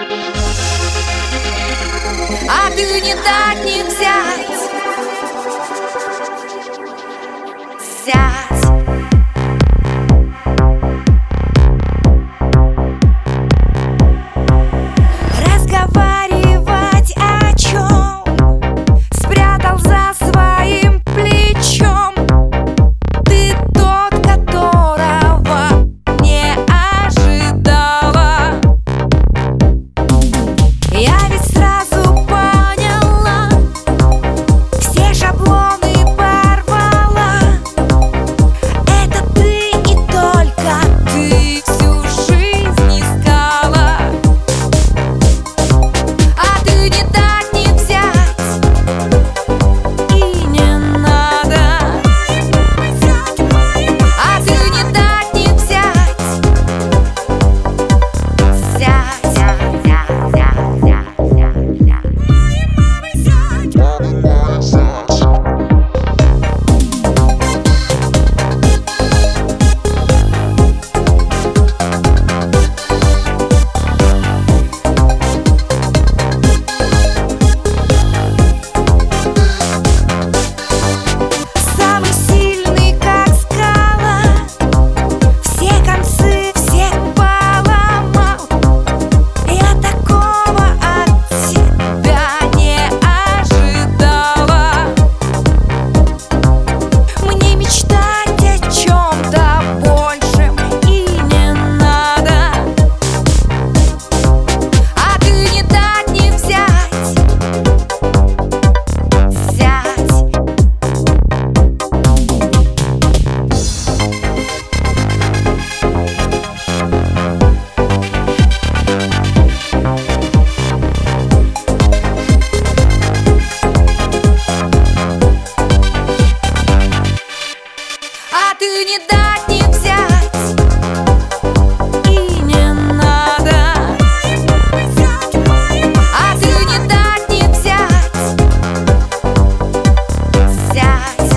А ты не дать не взять. Сядь. Разговаривать о чем? Спрятал за своим плечом. Ты тот, которого не ожидала. Я ведь сразу поняла, все шаблоны порвала. Это ты и только ты всю жизнь искала. А ты не дать не взять. И не надо. А ты не дать не взять. Сядь, сядь, сядь, сядь, самый сильный, как скала, все концы всех поломал. Я такого от тебя не ожидала. Мне мечтать о чем-то большем и не надо. А ты не дать не взять. Сядь. А ты не дать не взять. И не надо. А ты не дать не взять. Сядь.